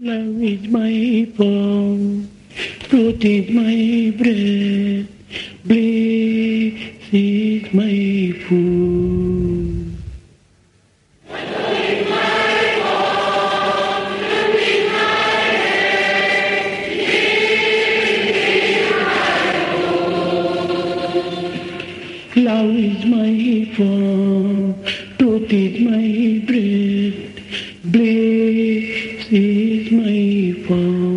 Love is my bond, truth is my bread, bliss is my food. Love is my bond, truth is my bread, bliss is my food.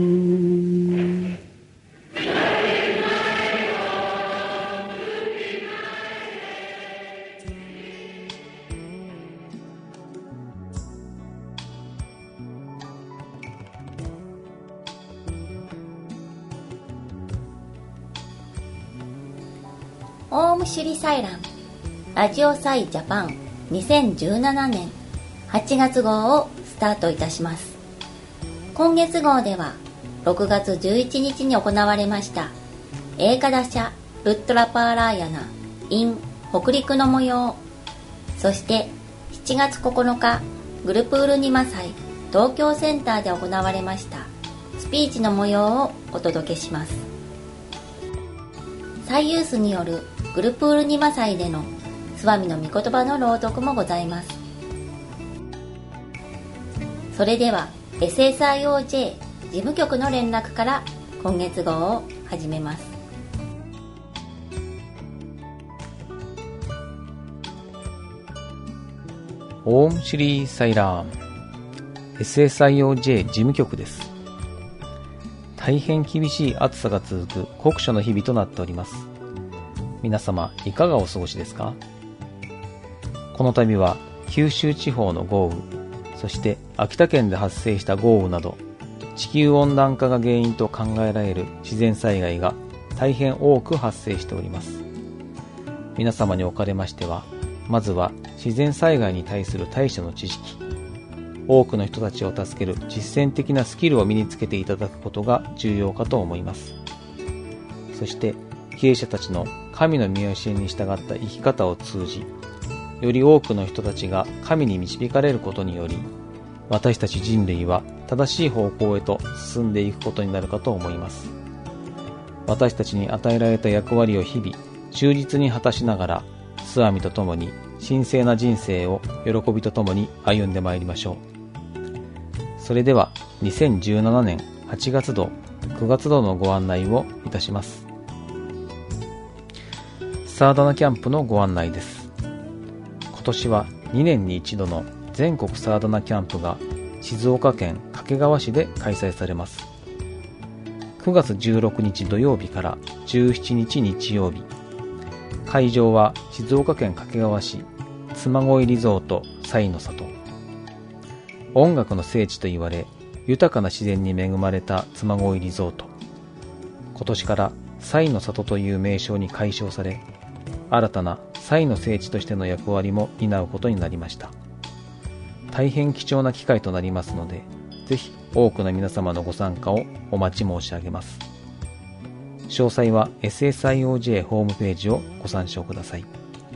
オウムシュリサイランラジオサイジャパン2017年8月号をスタートいたします。今月号では6月11日に行われましたエーカダシャルットラパーラーヤナ in 北陸の模様、そして7月9日グルプールニマ祭東京センターで行われましたスピーチの模様をお届けします。最ユースによるグルプールニマ祭でのスワミの御言葉の朗読もございます。それでは SSIOJ 事務局の連絡から今月号を始めます。 オームシュリーサイラーム SSIOJ 事務局です。大変厳しい暑さが続く酷暑の日々となっております。皆様いかがお過ごしですか？この度は九州地方の豪雨、そして秋田県で発生した豪雨など地球温暖化が原因と考えられる自然災害が大変多く発生しております。皆様におかれましては、まずは自然災害に対する対処の知識、多くの人たちを助ける実践的なスキルを身につけていただくことが重要かと思います。そして経営者たちの神の見教えに従った生き方を通じ、より多くの人たちが神に導かれることにより、私たち人類は正しい方向へと進んでいくことになるかと思います。私たちに与えられた役割を日々忠実に果たしながら、スワミとともに神聖な人生を喜びとともに歩んでまいりましょう。それでは2017年8月度、9月度のご案内をいたします。サーダナキャンプのご案内です。今年は2年に一度の全国サーダナキャンプが静岡県掛川市で開催されます。9月16日土曜日から17日日曜日。会場は静岡県掛川市妻恋リゾート彩の里。音楽の聖地と言われ、豊かな自然に恵まれた妻恋リゾート。今年から彩の里という名称に改称され、新たな彩の聖地としての役割も担うことになりました。大変貴重な機会となりますので、ぜひ多くの皆様のご参加をお待ち申し上げます。詳細は SSIOJ ホームページをご参照ください。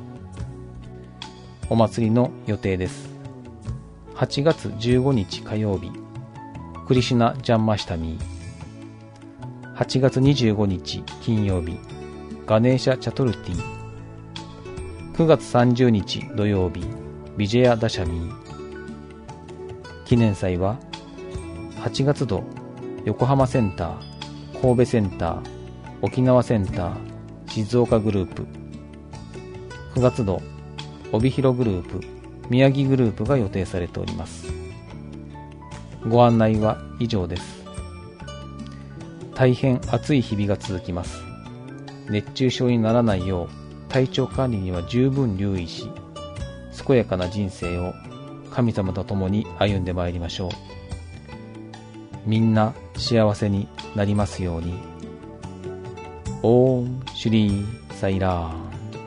お祭りの予定です。8月15日火曜日、クリシュナ・ジャンマシタミー。8月25日金曜日、ガネーシャ・チャトルティ。9月30日土曜日、ビジェヤ・ダシャミー。記念祭は8月度、横浜センター、神戸センター、沖縄センター、静岡グループ。9月度、帯広グループ、宮城グループが予定されております。ご案内は以上です。大変暑い日々が続きます。熱中症にならないよう体調管理には十分留意し、健やかな人生を神様と共に歩んでまいりましょう。みんな幸せになりますように。オームシュリーサイラー。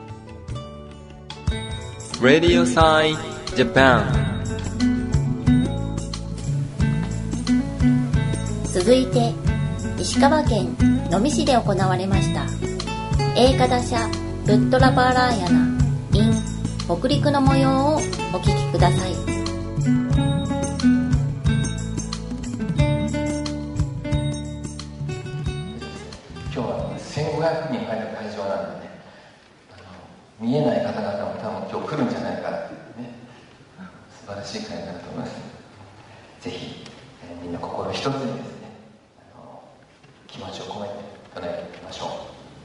Radio Sai Japan。 続いて石川県能美市で行われましたエーカダシャルットラパーラーヤナ in 北陸の模様をお聞きください。 1500人入る会場なんでね、見えない方々も多分今日来るんじゃないかっていうね、素晴らしい会になると思います。ぜひ、みんな心一つにですね、気持ちを込めて唱えていきましょう。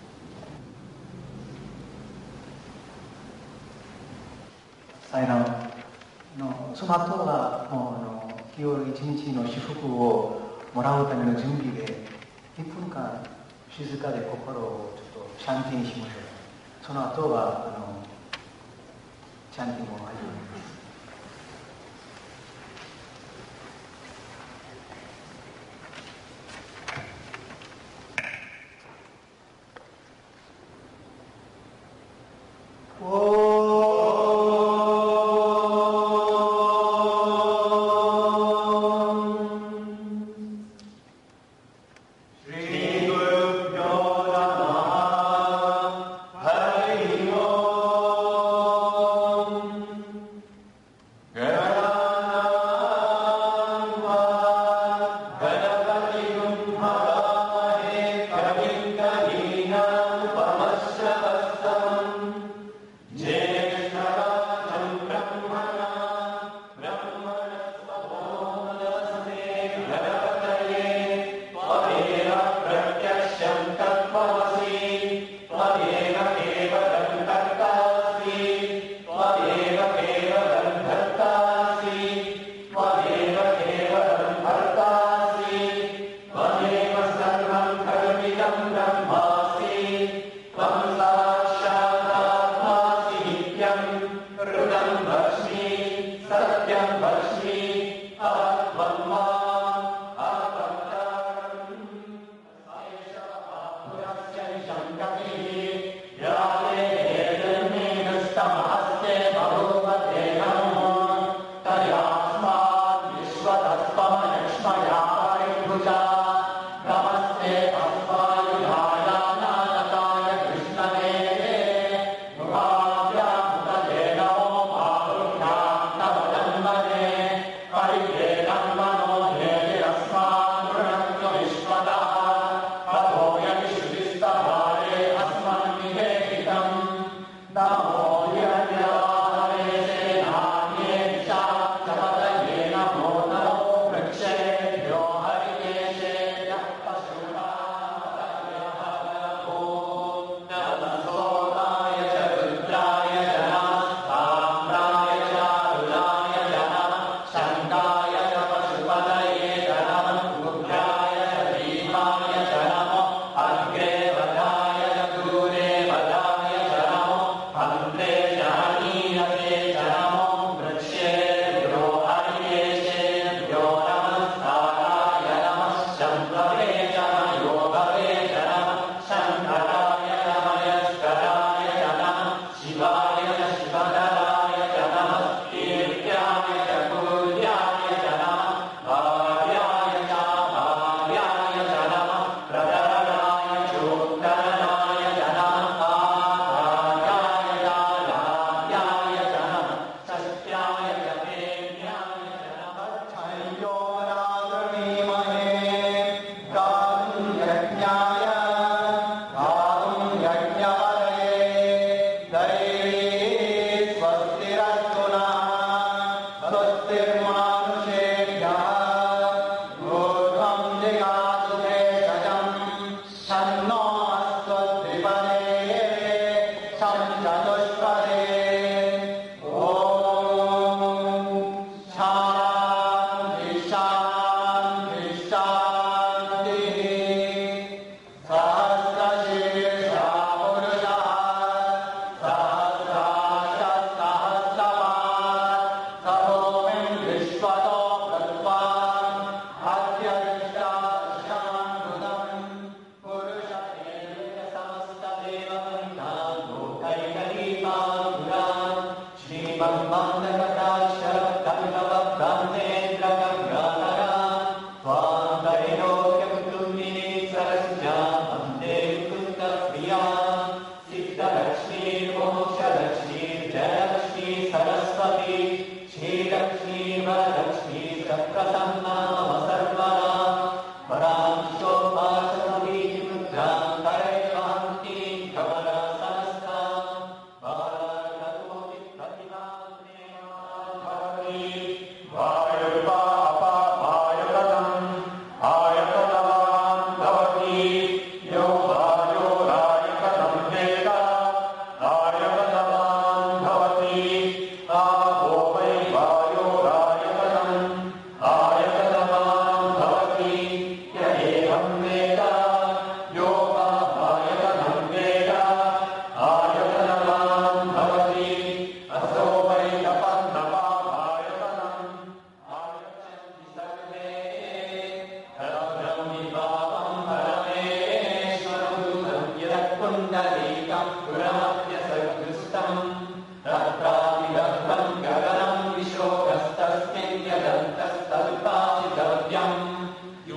祭壇のその後は日曜一日の祝福をもらうための準備で1分間静かで心をちょっとシャンティにしましょう。その後はシャンティも始まります。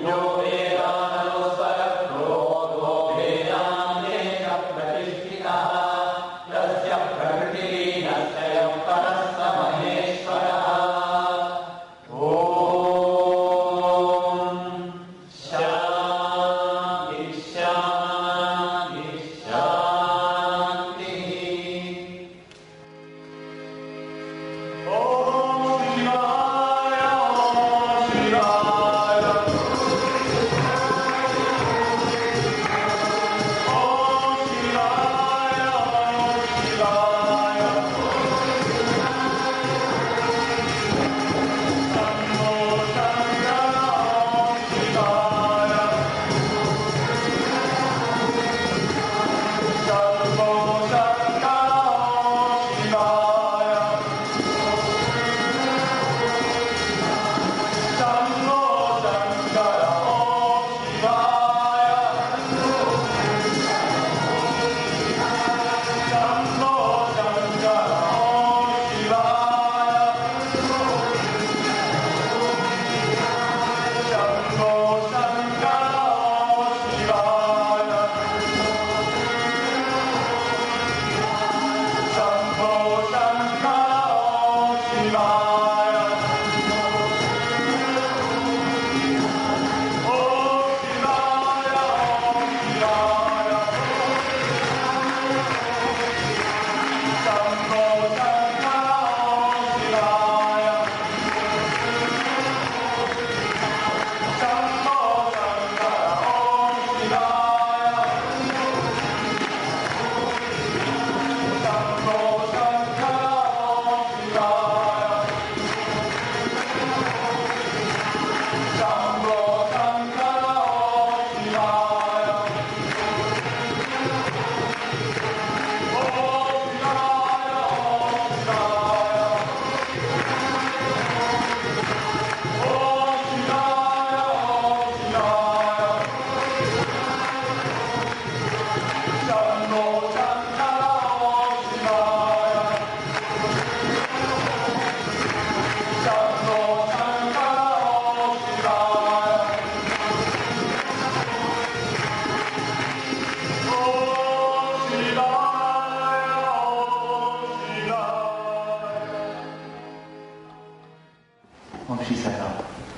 小さいな。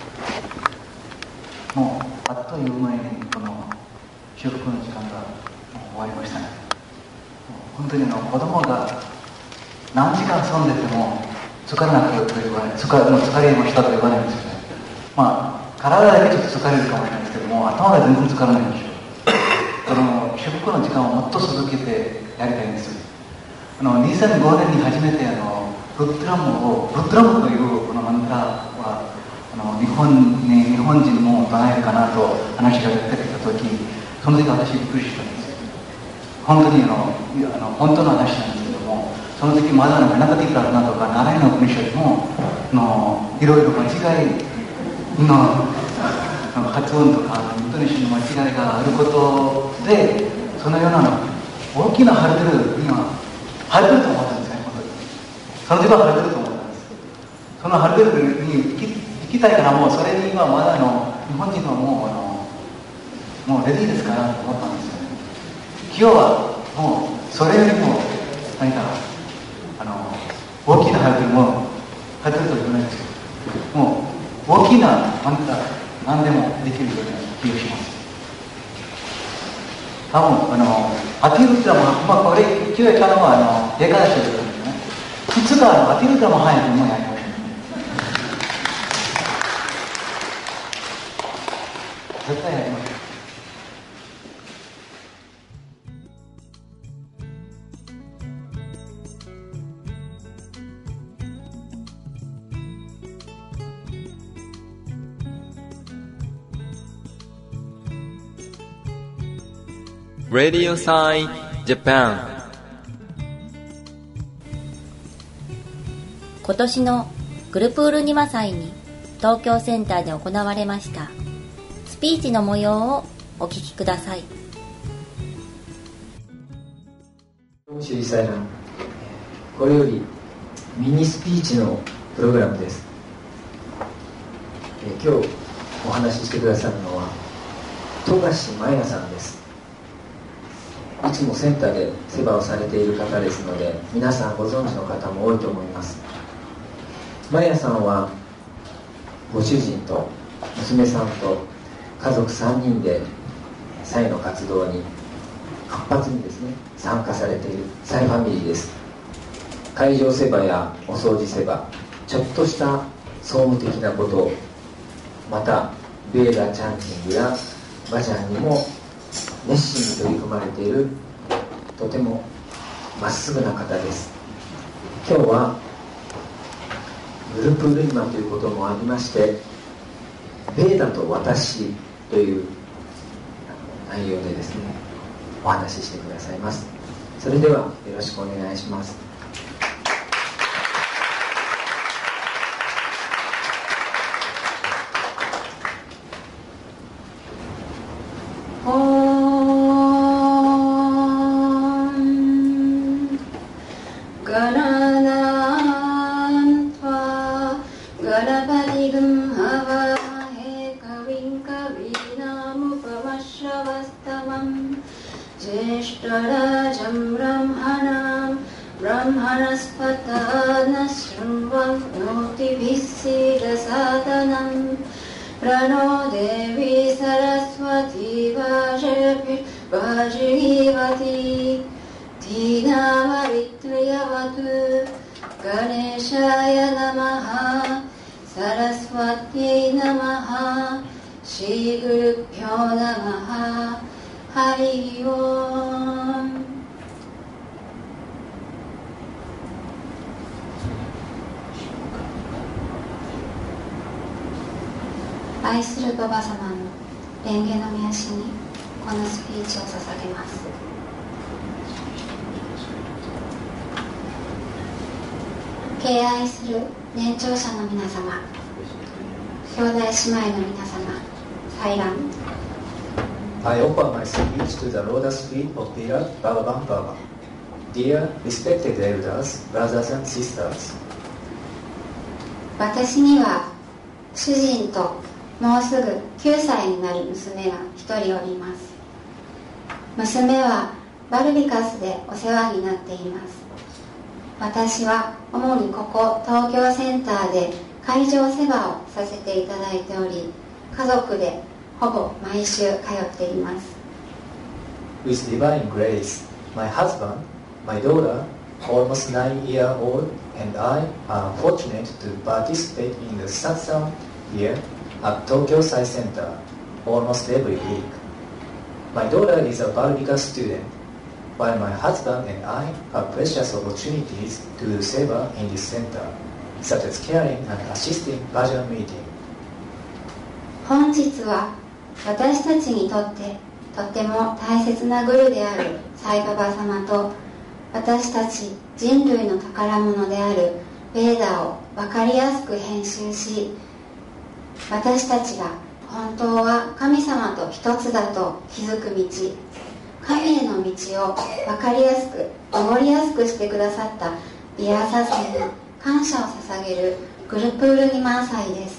もうあっという間にこの修復の時間が終わりましたね。本当に子供が何時間遊んでても疲れなくと言わない、疲れましたと言わないんですよね。まあ体だけちょっと疲れるかもしれないですけども、頭が全然疲れないんでしょう。この修復の時間をもっと続けてやりたいんですよ。2005年に初めてブッドラムというこのマントラは日本人も唱えるかなと話が出てきたとき、その時私びっくりしたんですよ。本当に本当の話なんですけども、その時まだガナパティプラトナとかナライナウプニシャドもいろいろ間違いの発音とかイントネーションの間違いがあることで、そのような大きなハードルにはハードルと思ったんですね。その時はハードルと思ったんです。そのハードルに行きたいから、もうそれにはまだ日本人はもうレディーですからと思ったんですよね。今日はもうそれよりも何か大きなハードルもハードルと言わないんですよ。もう大きな何でもできるような気がします。多分アティルトラも、これ今日やったのは映画出しだったんですよね。いつかアティルトラも早くもやりましたね。絶対やりました。 Radio Sai Japan。 今年のグルプールニマ祭に東京センターで行われましたスピーチの模様をお聞きください。 シリサイラン、これよりミニスピーチのプログラムです。今日お話ししてくださるのは富樫真也さんです。いつもセンターで世話をされている方ですので、皆さんご存知の方も多いと思います。真也さんはご主人と娘さんと家族3人で祭の活動に活発にですね参加されている祭ファミリーです。会場世話やお掃除世話、ちょっとした総務的なことを、またベーダーチャンティングやバジャンにも熱心に取り組まれている、とてもまっすぐな方です。今日はグループルイマということもありまして、ベーダと私という内容でですねお話ししてくださいます。それではよろしくお願いします。 愛するババ様の蓮華の御足にこのスピーチを捧げます。敬愛する年長者の皆様、兄弟姉妹の皆様、祭壇。 I offer my speech to the lotus feet of beloved Bhagavan Baba. Dear respected elders, brothers and sisters. 私には主人ともうすぐ9歳になる娘が一人おります。娘はバルビカスでお世話になっています。私は主にここ東京センターで会場世話をさせていただいており、家族でほぼ毎週通っています。 With divine grace, my husband, my daughter, almost 9-year-old, and I are fortunate to participate in the satsang here at Tokyo Sai Center almost every week. My daughter is a Balvika student, while my husband and I have precious opportunities to do seva in this center, such as caring and assisting bhajan meeting. 本日は私たちにとってとても大切なグルであるサイババ様と、私たち人類の宝物であるベーダを分かりやすく編集し、私たちが本当は神様と一つだと気づく道、神への道を分かりやすく守りやすくしてくださったビアーサセに感謝を捧げるグルプールニマン祭です。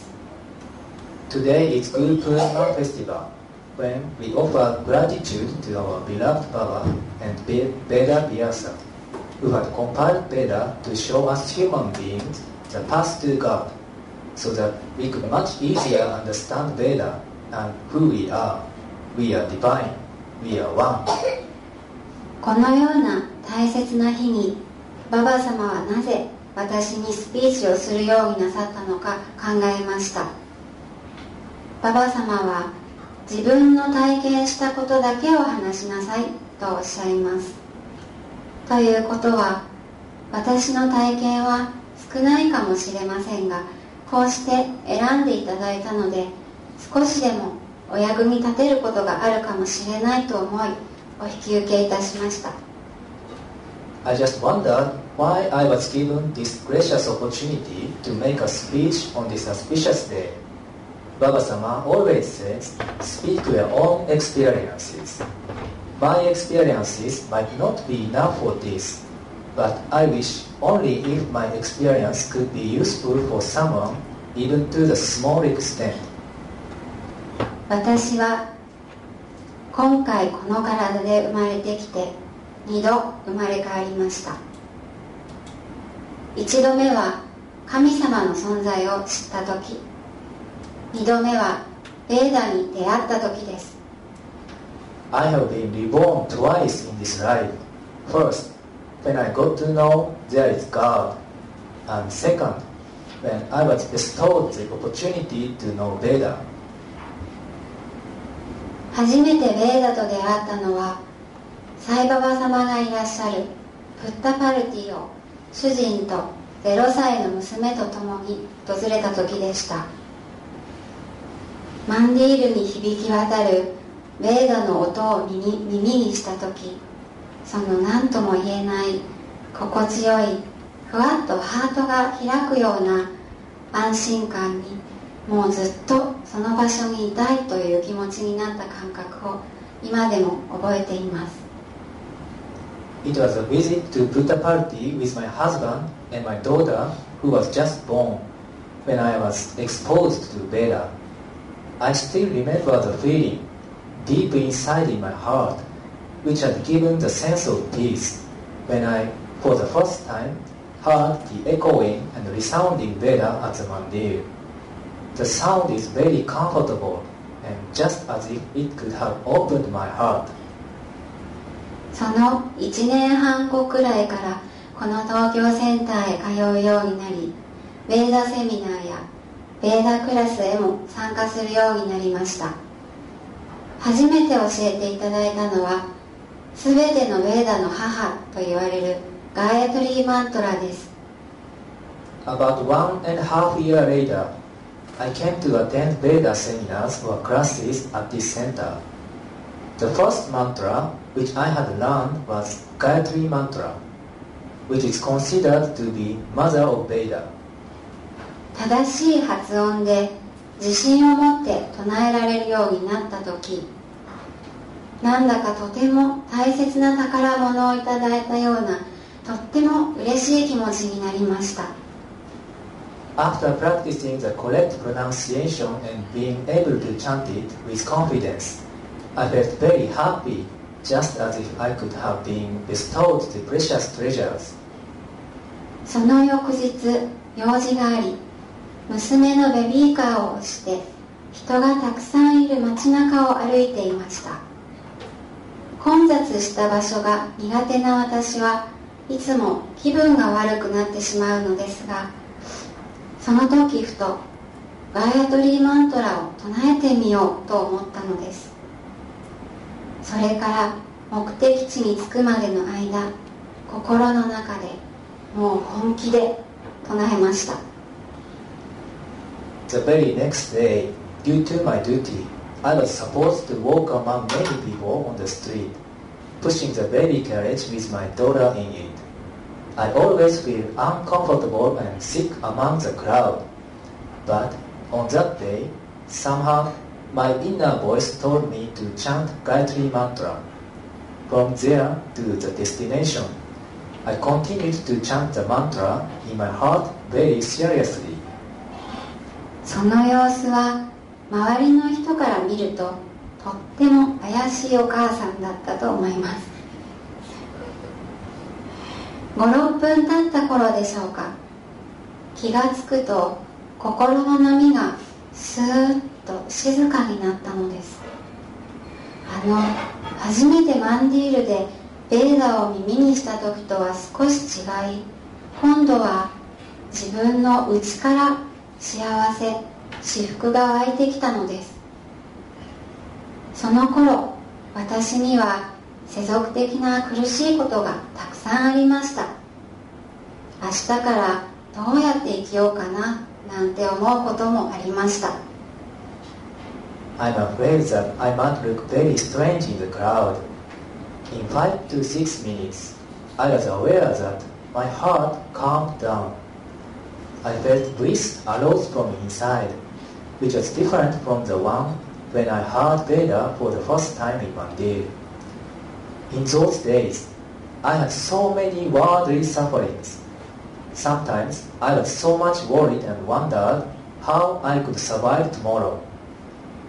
Today is Guru Purnima Festival, when we offer gratitude to our beloved Baba and Veda Vyasa, who had compiled Veda to show us human beings the path to God, so that we could much easier understand Veda and who we are. We are divine, we are one. このような大切な日に、ババ様はなぜ私にスピーチをするようになさったのか考えました。ババ様は自分の体験したことだけを話しなさいとおっしゃいます。ということは、私の体験は少ないかもしれませんが、こうして選んでいただいたので、少しでもお役に立てることがあるかもしれないと思い、お引き受けいたしました。 I just wondered why I was given this gracious opportunity to make a speech on this auspicious day. Baba-sama always says, speak to your own experiences. My experiences might not be enough for this, but I wish only if my experience could be useful for someone, even to the small extent. 私は今回この体で生まれてきて2度生まれ変わりました。1度目は神様の存在を知った時、2度目はベーダに出会った時です。 I have been reborn twice in this life. First, when I got to know there is God, and second, when I was bestowed the opportunity to know Veda. 初めてベーダと出会ったのは、サイババ様がいらっしゃるプッタパルティを主人と0歳の娘と共に訪れた時でした。マンディールに響き渡るベーダの音を耳にした時、その何とも言えない心地よいふわっとハートが開くような安心感に、もうずっとその場所にいたいという気持ちになった感覚を今でも覚えています。 It was a visit to Puttaparthi with my husband and my daughter who was just born when I was exposed to Veda. I still remember the feeling deep inside in my heart which had given the sense of peace when I, for the first time, heard the echoing and resounding Veda at the mandir. The sound is very comfortable and just as if it could have opened my heart. その1年半後くらいからこの東京センターへ通うようになり、ベーダセミナーやベーダクラスへも参加するようになりました。初めて教えていただいたのは、すべてのベーダの母と言われるガーヤトリーマントラです。 About 1.5 years later, I came to attend Veda seminars or classes at this center. The first mantra which I had learned was Gayatri Mantra, which is considered to be mother of Veda. 正しい発音で自信を持って唱えられるようになった時、なんだかとても大切な宝物をいただいたような、とっても嬉しい気持ちになりました。 After practicing the correct pronunciation and being able to chant it with confidence, I felt very happy, just as if I could have been bestowed the precious treasures. その翌日、用事があり、娘のベビーカーを押して人がたくさんいる街中を歩いていました。混雑した場所が苦手な私はいつも気分が悪くなってしまうのですが、その時ふとガーヤトリーマントラを唱えてみようと思ったのです。それから目的地に着くまでの間、心の中でもう本気で唱えました。 The very next day, due to my duty, I was supposed to walk among many people on the street, pushing the baby carriage with my daughter in it. I always feel uncomfortable and sick among the crowd, but on that day, somehow my inner voice told me to chant Gayatri Mantra. From there to the destination, I continued to chant the mantra in my heart very seriously. その様子は周りの人から見るととっても怪しいお母さんだったと思います。5、6分経った頃でしょうか、気がつくと心の波がスーッと静かになったのです。初めてマンディールでベーダを耳にした時とは少し違い、今度は自分の内から幸せ、至福が湧いてきたのです。その頃、私には世俗的な苦しいことがたくさんありました。明日からどうやって生きようかななんて思うこともありました。 I'm afraid that I might look very strange in the crowd. In 5 to 6 minutes, I was aware that my heart calmed down. I felt bliss arose from inside, which was different from the one when I heard Veda for the first time in Mandir. In those days, I had so many worldly sufferings. Sometimes I was so much worried and wondered how I could survive tomorrow.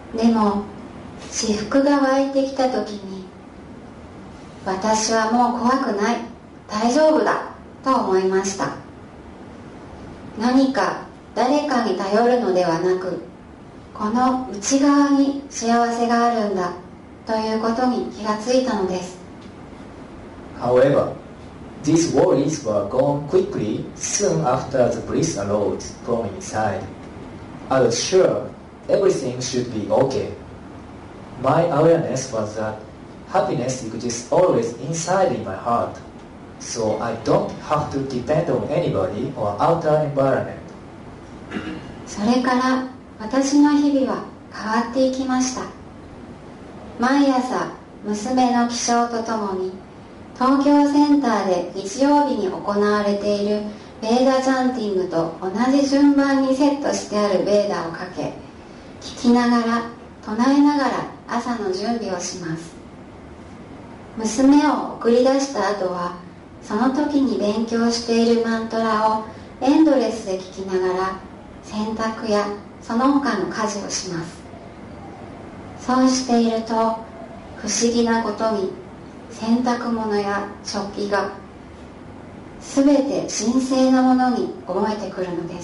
でも至福が湧いてきた時に、私はもう怖くない、大丈夫だと思いました。何か誰かに頼るのではなく、この内側に幸せがあるんだということに気がついたのです。 However, these worries were gone quickly soon after the bliss arose from inside. I was sure everything should be okay. My awareness was that happiness exists always inside in my heart, so I don't have to depend on anybody or outer environment. それから私の日々は変わっていきました。毎朝娘の起床とともに東京センターで日曜日に行われているベーダチャンティングと同じ順番にセットしてあるベーダをかけ、聞きながら唱えながら朝の準備をします。娘を送り出した後は、その時に勉強しているマントラをエンドレスで聞きながら洗濯やその他の家事をします。そうしていると不思議なことに、洗濯物や食器がすべて神聖なものに思えてくるのです。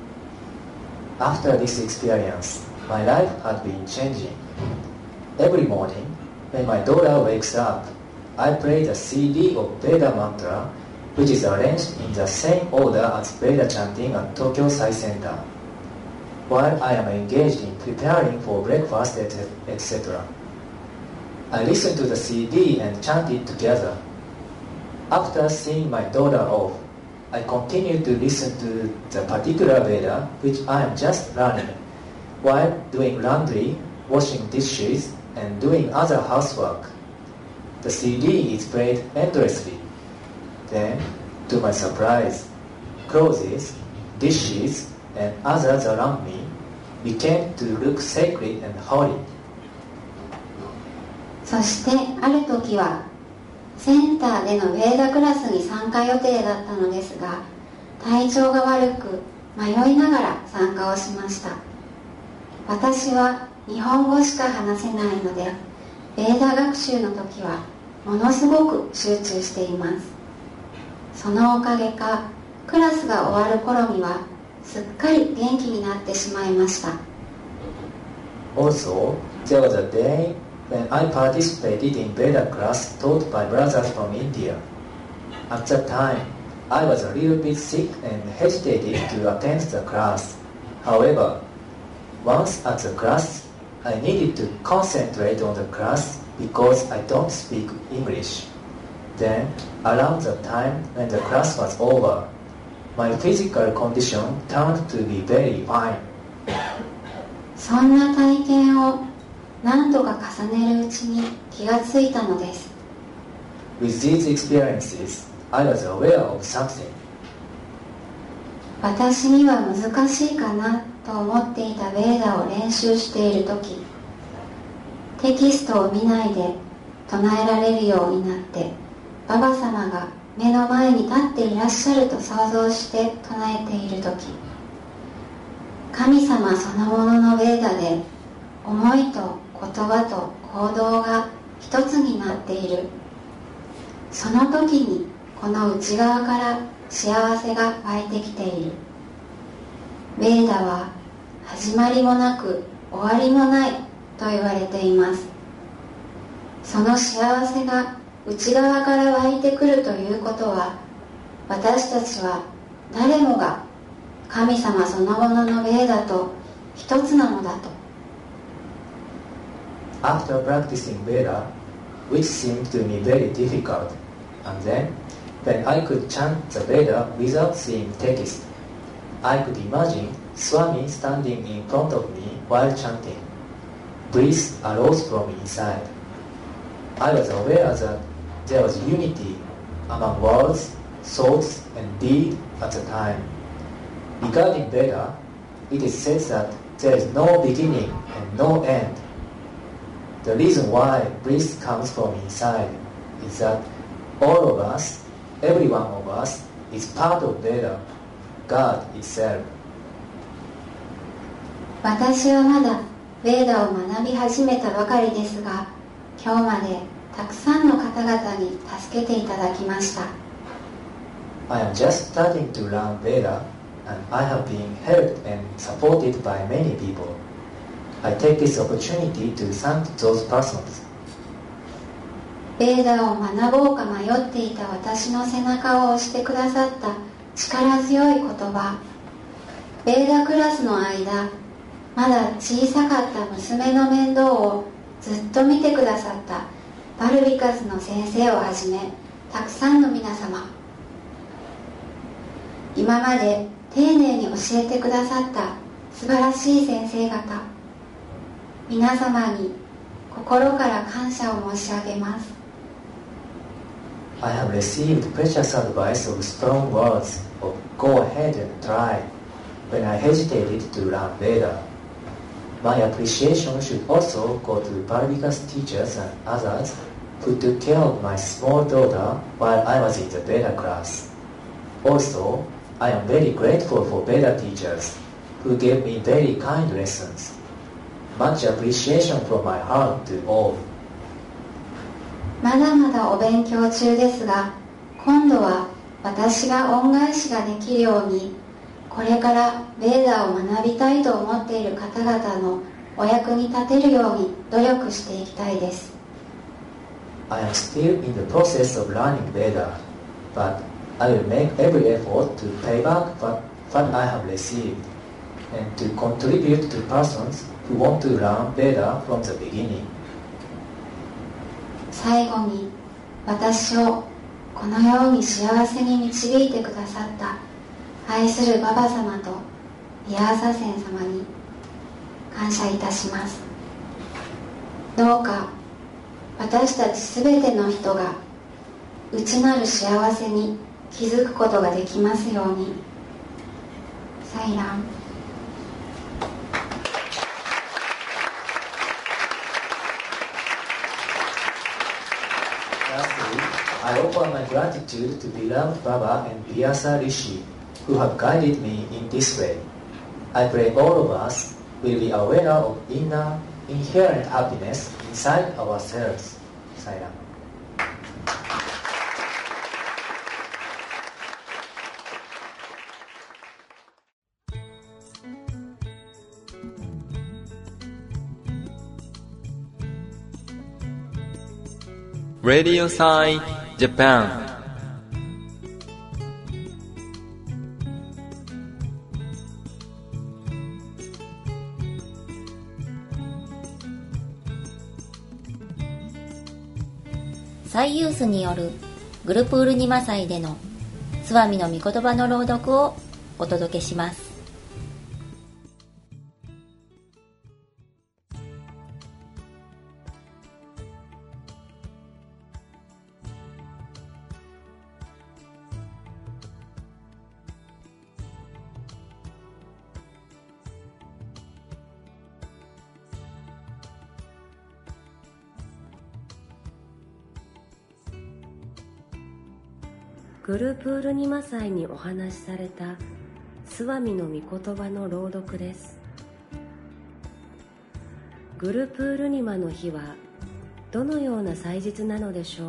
After this experience, my life had been changing. Every morning, when my daughter wakes up, I play the CD of Veda mantra, which is arranged in the same order as Veda chanting at Tokyo Sai Center, while I am engaged in preparing for breakfast, etc. I listen to the CD and chant it together. After seeing my daughter off, I continue to listen to the particular Veda which I am just learning, while doing laundry, washing dishes, and doing other housework. The CD is played endlessly. Then, to my surprise, clothes, dishes, and others around me began to look sacred and holy. そしてある時はセンターでのベーダクラスに参加予定だったのですが、体調が悪く迷いながら参加をしました。私は日本語しか話せないので、ベーダ学習の時はものすごく集中しています。そのおかげか、クラスが終わる頃にはすっかり元気になってしまいました。 Also, there was a day when I participated in Veda class taught by brothers from India. At that time, I was a little bit sick and hesitated to attend the class. However, once at the class, I needed to concentrate on the class because I don't speak English. Then, around the time when the class was over, my physical condition turned to be very fine. そんな体験を何度か重ねるうちに気がついたのです。 With these experiences, I was aware of something. 私には難しいかなと思っていたベーダを練習しているとき、テキストを見ないで唱えられるようになって、ババ様が目の前に立っていらっしゃると想像して唱えているとき、神様そのもののベーダで思いと言葉と行動が一つになっている。その時にこの内側から幸せが湧いてきている。ベーダは始まりもなく終わりもないと言われています。その幸せが内側から湧いてくるということは、私たちは誰もが神様そのもののベーダと一つなのだと。 After practicing Veda, which seemed to me very difficult, and then, when I could chant the Veda without seeing text, I could imagine Swami standing in front of me while chanting. Bliss arose from inside. I was aware that there was unity among words, thoughts, and deed at the time. Regarding Veda, it is said that there is no beginning and no end. The reason why bliss comes from inside is that all of us, every one of us, is part of Veda, God itself. 私はまだベーダを学び始めたばかりですが、今日までたくさんの方々に助けていただきました。 I am just starting to learn Veda, and I have been helped and supported by many people. I take this opportunity to thank those persons. ベーダを学ぼうか迷っていた私の背中を押してくださった力強い言葉、ベーダクラスの間、まだ小さかった娘の面倒をずっと見てくださったバルビカスの先生をはじめ、たくさんの皆様、今まで丁寧に教えてくださった素晴らしい先生方、皆様に心から感謝を申し上げます。 I have received precious advice of strong words of go ahead and try when I hesitated to learn Veda. My appreciation should also go to Balvika's teachers and others who took care of my small daughter while I was in the Veda class. Also, I am very grateful for Veda teachers who gave me very kind lessons. Much appreciation from my heart to all. まだまだお勉強中ですが、今度は私が恩返しができるように、これからベーダを学びたいと思っている方々のお役に立てるように努力していきたいです。 I am still in the process of learning Veda, but I will make every effort to pay back what I have received and to contribute to persons who want to learn Veda from the beginning. 最後に、私をこのように幸せに導いてくださった愛するババ様とビアーサセン様に感謝いたします。どうか私たちすべての人が内なる幸せに気づくことができますように。サイラン。 I offer my gratitude to beloved Baba and Vyasa Rishi, who have guided me in this way. I pray all of us will be aware of inner, inherent happiness inside ourselves. Sairam. Radio Sai Japan. サイユースによるグルプールニマ祭でのスワミの御言葉の朗読をお届けします。 グルプールニマ祭にお話しされたスワミの御言葉の朗読です。グルプールニマの日はどのような祭日なのでしょう。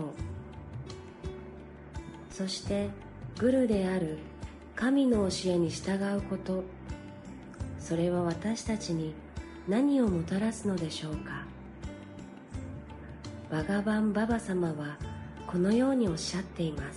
そしてグルである神の教えに従うこと、それは私たちに何をもたらすのでしょうか。バガバンババ様はこのようにおっしゃっています。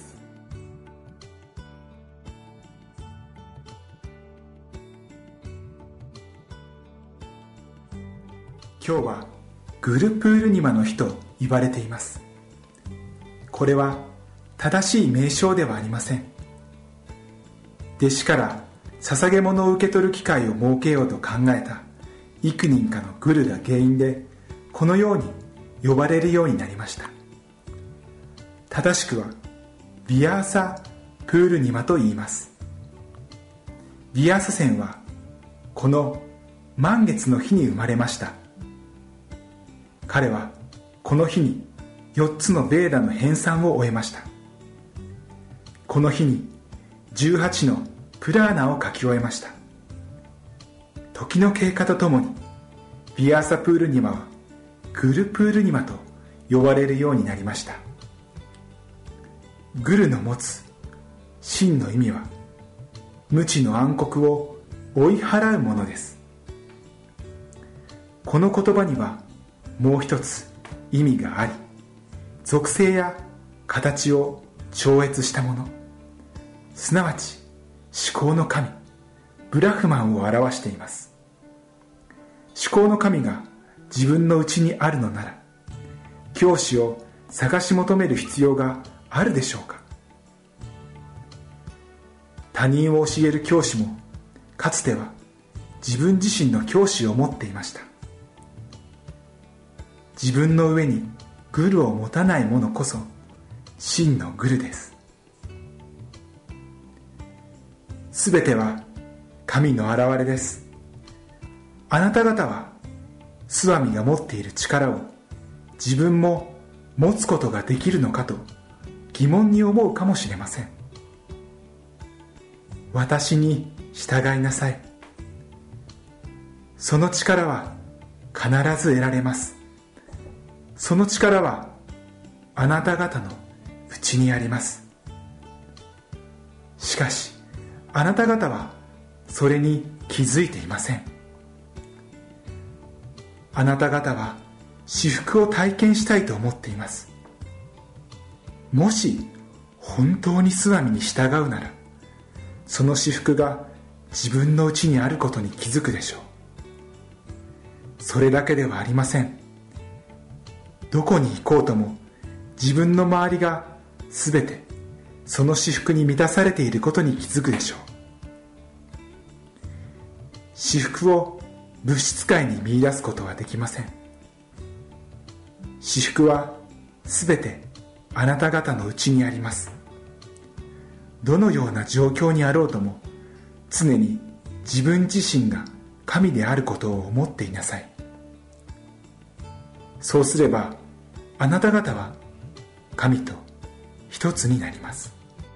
今日はグルプールニマの日と言われています。これは正しい名称ではありません。弟子から捧げ物を受け取る機会を設けようと考えた幾人かのグルが原因でこのように呼ばれるようになりました。正しくはビアーサ・プールニマと言います。ビアーサセンはこの満月の日に生まれました。彼はこの日に4つのベーダの編纂を終えました。この日に18のプラーナを書き終えました。時の経過とともにビアーサプールニマはグルプールニマと呼ばれるようになりました。グルの持つ真の意味は、無知の暗黒を追い払うものです。この言葉にはもう一つ意味があり、属性や形を超越したもの、すなわち思考の神ブラフマンを表しています。思考の神が自分の内にあるのなら、教師を探し求める必要があるでしょうか。他人を教える教師もかつては自分自身の教師を持っていました。自分の上にグルを持たない者こそ真のグルです。すべては神の現れです。あなた方はスワミが持っている力を自分も持つことができるのかと疑問に思うかもしれません。私に従いなさい。その力は必ず得られます。その力はあなた方のうちにあります。しかしあなた方はそれに気づいていません。あなた方は至福を体験したいと思っています。もし本当にスワミに従うなら、その至福が自分のうちにあることに気づくでしょう。それだけではありません。どこに行こうとも自分の周りがすべてその至福に満たされていることに気づくでしょう。至福を物質界に見出すことはできません。至福はすべてあなた方のうちにあります。どのような状況にあろうとも、常に自分自身が神であることを思っていなさい。そうすればあなた方は神と一つになります。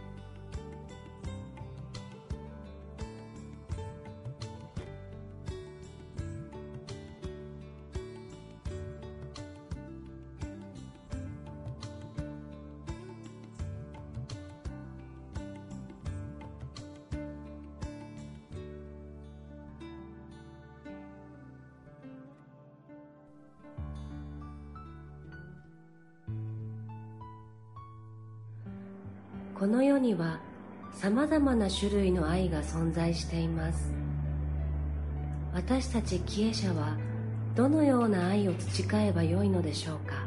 この世にはさまざまな種類の愛が存在しています。私たち帰依者はどのような愛を培えばよいのでしょうか。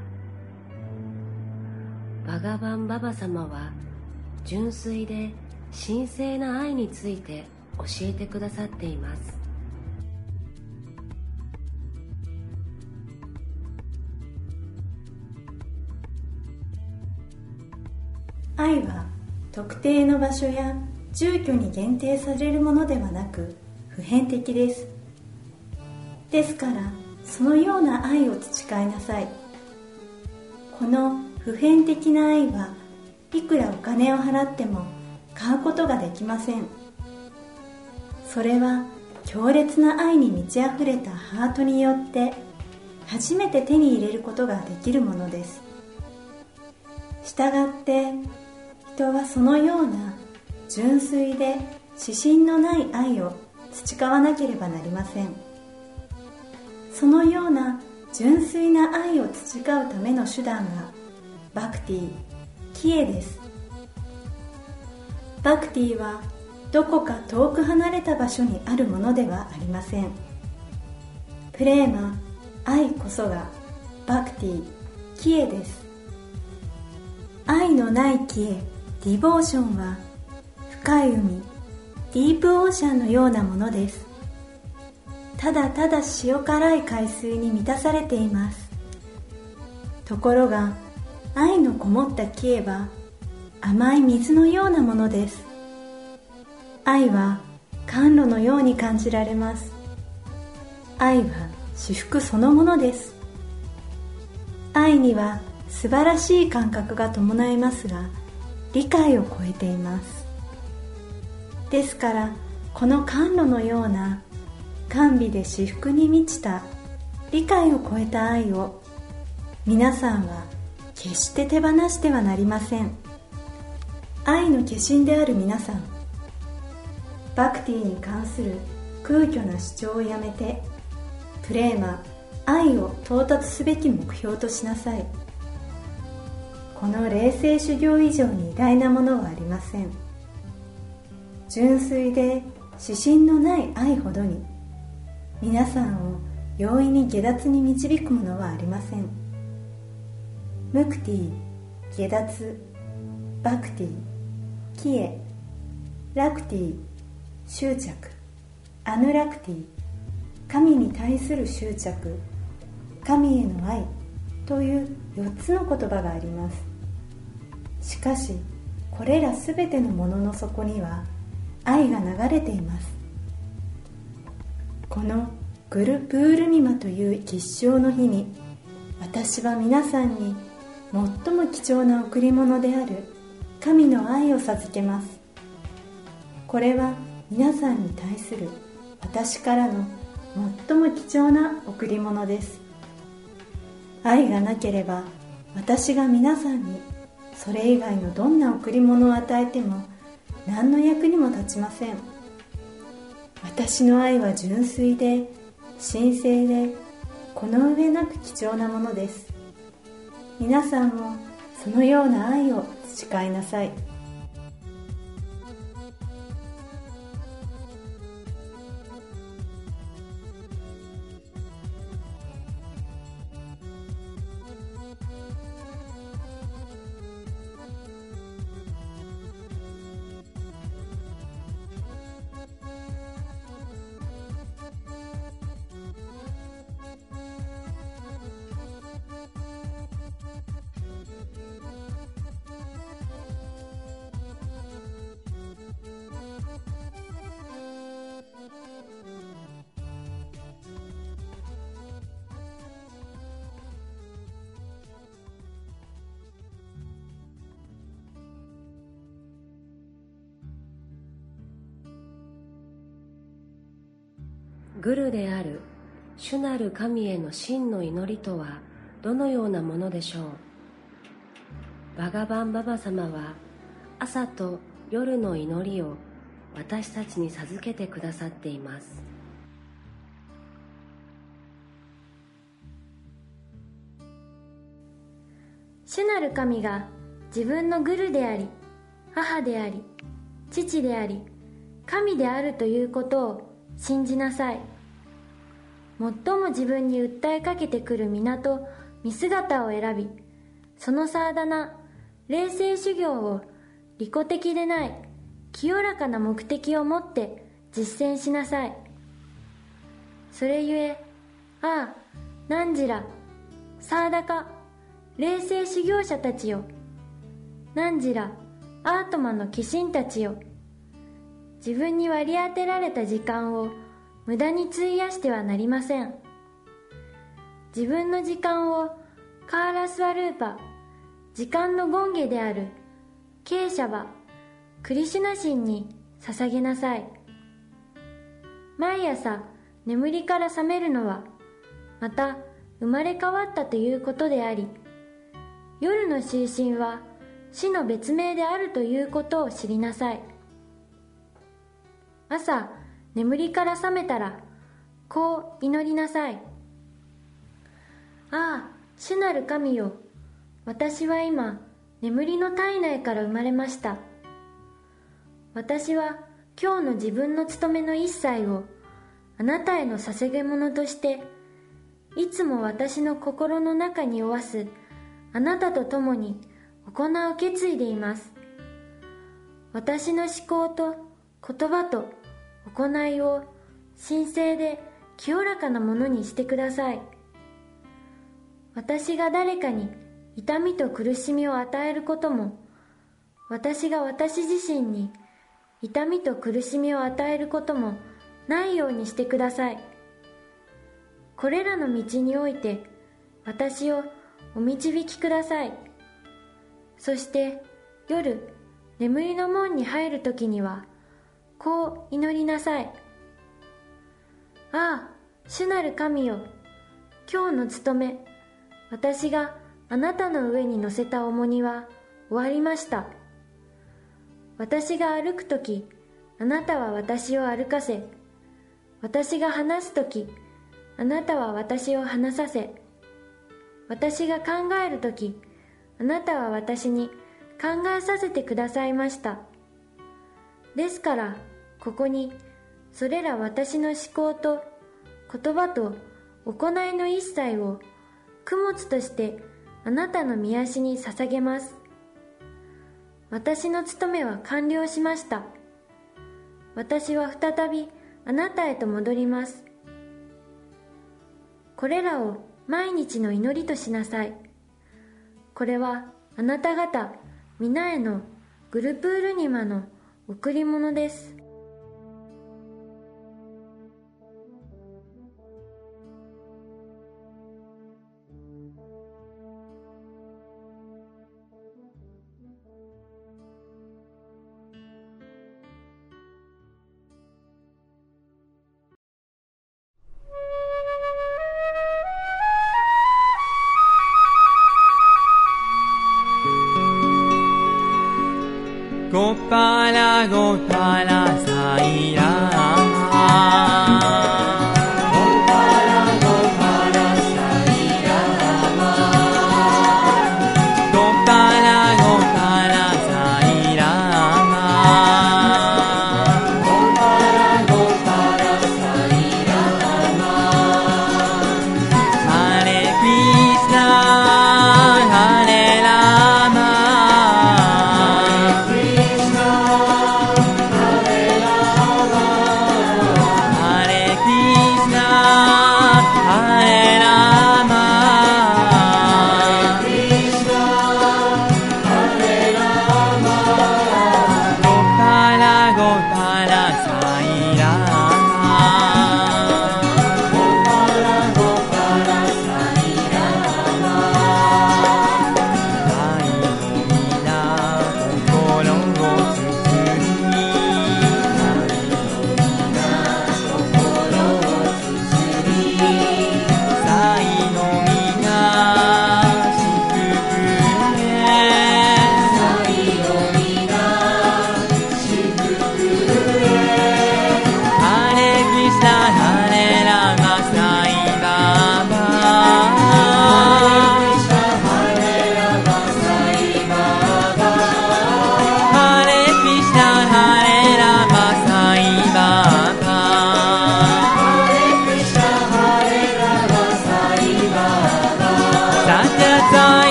バガバンババ様は純粋で神聖な愛について教えてくださっています。 愛は特定の場所や住居に限定されるものではなく普遍的です。ですからそのような愛を培いなさい。この普遍的な愛はいくらお金を払っても買うことができません。それは強烈な愛に満ち溢れたハートによって初めて手に入れることができるものです。したがって人はそのような純粋で私心のない愛を培わなければなりません。そのような純粋な愛を培うための手段がバクティ、帰依です。バクティはどこか遠く離れた場所にあるものではありません。プレーマ、愛こそがバクティ、帰依です。愛のない帰依、ディボーションは深い海、ディープオーシャンのようなものです。ただただ塩辛い海水に満たされています。ところが愛のこもった帰依は甘い水のようなものです。愛は甘露のように感じられます。愛は至福そのものです。愛には素晴らしい感覚が伴いますが、理解を超えています。ですからこの甘露のような甘美で至福に満ちた理解を超えた愛を皆さんは決して手放してはなりません。愛の化身である皆さん、バクティに関する空虚な主張をやめて、プレーマ、愛を到達すべき目標としなさい。この霊性修行以上に偉大なものはありません。純粋で私心のない愛ほどに皆さんを容易に下脱に導くものはありません。ムクティ、下脱、バクティ、キエ、ラクティ、執着、アヌラクティ、神に対する執着、神への愛という4つの言葉があります。しかしこれらすべてのものの底には愛が流れています。このグルプールニマという吉祥の日に、私は皆さんに最も貴重な贈り物である神の愛を授けます。これは皆さんに対する私からの最も貴重な贈り物です。愛がなければ私が皆さんにそれ以外のどんな贈り物を与えても何の役にも立ちません。私の愛は純粋で神聖でこの上なく貴重なものです。皆さんもそのような愛を培いなさい。 グルである主なる神への真の祈りとはどのようなものでしょう。バガバンババ様は朝と夜の祈りを私たちに授けてくださっています。 主なる神が自分のグルであり、母であり、父であり、神であるということを信じなさい。最も自分に訴えかけてくる皆と見姿を選び、そのサーダナ、霊性修行を利己的でない清らかな目的を持って実践しなさい。それゆえ、ああ、汝ら、サーダカ、霊性修行者たちよ、汝ら、アートマの寄進たちよ、自分に割り当てられた時間を無駄に費やしてはなりません。自分の時間をカーラスワルーパ、時間の権下であるケーシャバ、クリシュナ神に捧げなさい。毎朝眠りから覚めるのはまた生まれ変わったということであり、夜の就寝は死の別名であるということを知りなさい。朝眠りから覚めたらこう祈りなさい。ああ、主なる神よ、私は今眠りの体内から生まれました。私は今日の自分の務めの一切をあなたへの捧げ物としていつも私の心の中に負わすあなたと共に行う決意でいます。私の思考と言葉と行いを神聖で清らかなものにしてください。私が誰かに痛みと苦しみを与えることも、私が私自身に痛みと苦しみを与えることもないようにしてください。これらの道において私をお導きください。そして夜眠りの門に入るときにはこう祈りなさい。ああ、主なる神よ、 今日の務め、私があなたの上に乗せた重荷は終わりました。私が歩くとき、あなたは私を歩かせ、私が話すとき、あなたは私を話させ、私が考えるとき、あなたは私に考えさせてくださいました。ですから、ここに、それら私の思考と言葉と行いの一切を供物としてあなたの御足に捧げます。私の務めは完了しました。私は再びあなたへと戻ります。これらを毎日の祈りとしなさい。これはあなた方皆へのグルプールニマの贈り物です。 ゴパラゴパラサイラ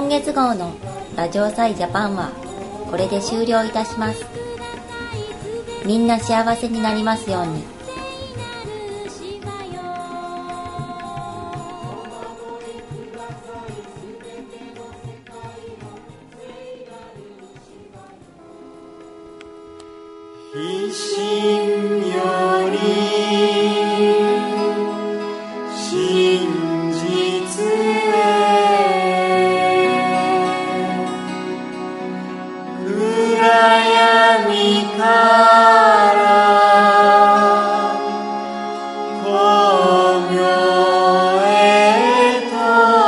今月号のラジオサイジャパンはこれで終了いたします。みんな幸せになりますように。 非心より真実へ暗闇から光明へと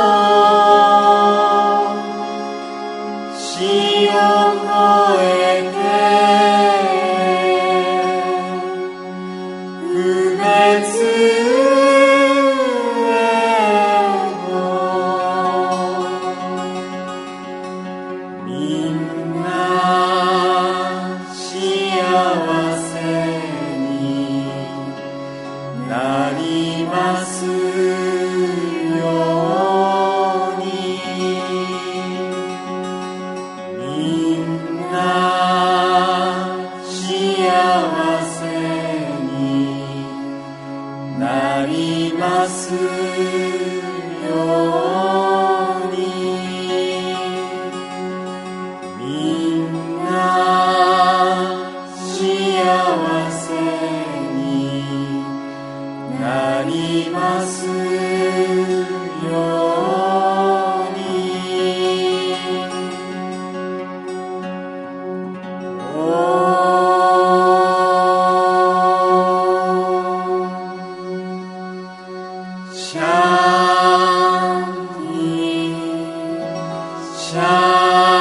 死を越えて不滅へとみんな幸せになりますようにみんな幸せになりますようにみんな幸せになりますようにシャンティシャン